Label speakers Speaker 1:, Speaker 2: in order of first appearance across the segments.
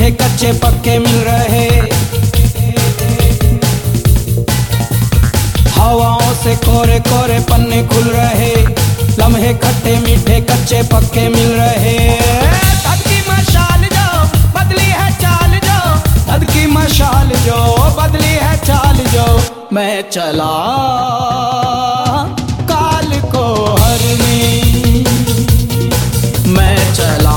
Speaker 1: मीठे कच्चे पक्के मिल रहे, हवाओं से कोरे कोरे पन्ने खुल रहे, लम्हे खट्टे मीठे कच्चे पक्के मिल रहे। तद की मशाल जो बदली है चाल जो, तद की मशाल जो बदली है चाल जो, मैं चला काल को हरने, मैं चला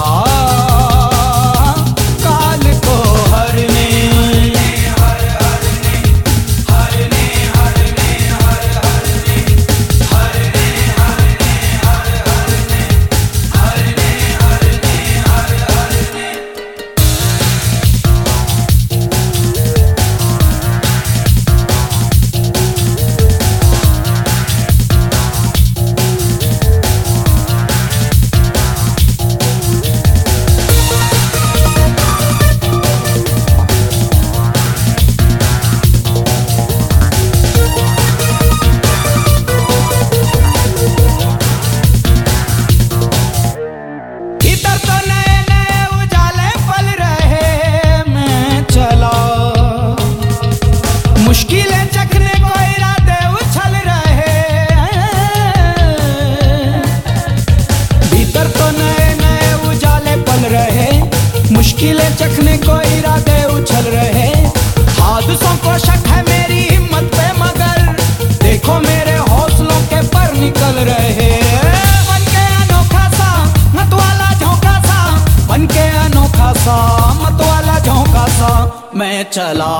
Speaker 1: काल को हरने। मुश्किलें चखने को इरादे उछल रहे, भीतर तो नए नए उजाले पल रहे, मुश्किलें चखने को इरादे उछल रहे। हादसों को शक है मेरी हिम्मत पे मगर देखो मेरे हौसलों के पर निकल रहे। बन के अनोखा सा मतवाला झोंका सा, बन के अनोखा सा मतवाला झोंका सा, मैं चला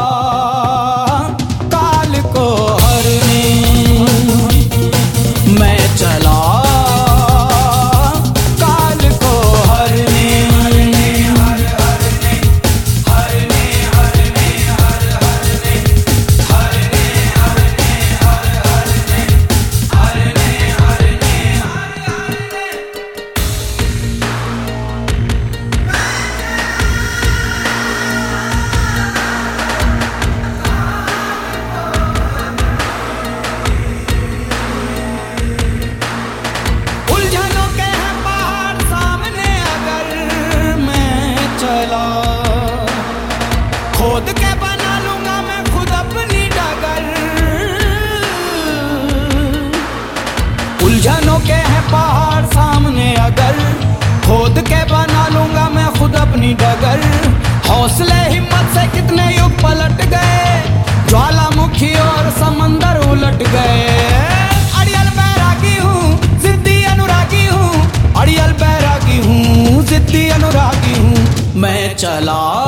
Speaker 1: काल को हरने, मैं चला काल को हरने। खोद के बना लूंगा मैं खुद अपनी डगर, उलझनों के हैं पहाड़ सामने अगर, खोद के बना लूंगा मैं खुद अपनी डगर। हौसले हिम्मत से कितने युग पलट गए, ज्वालामुखी और समंदर उलट गए। अड़ियल बैरागी हूँ जिद्दी अनुरागी हूँ, अड़ियल बैरागी हूँ जिद्दी अनुरागी हूँ, मैं चला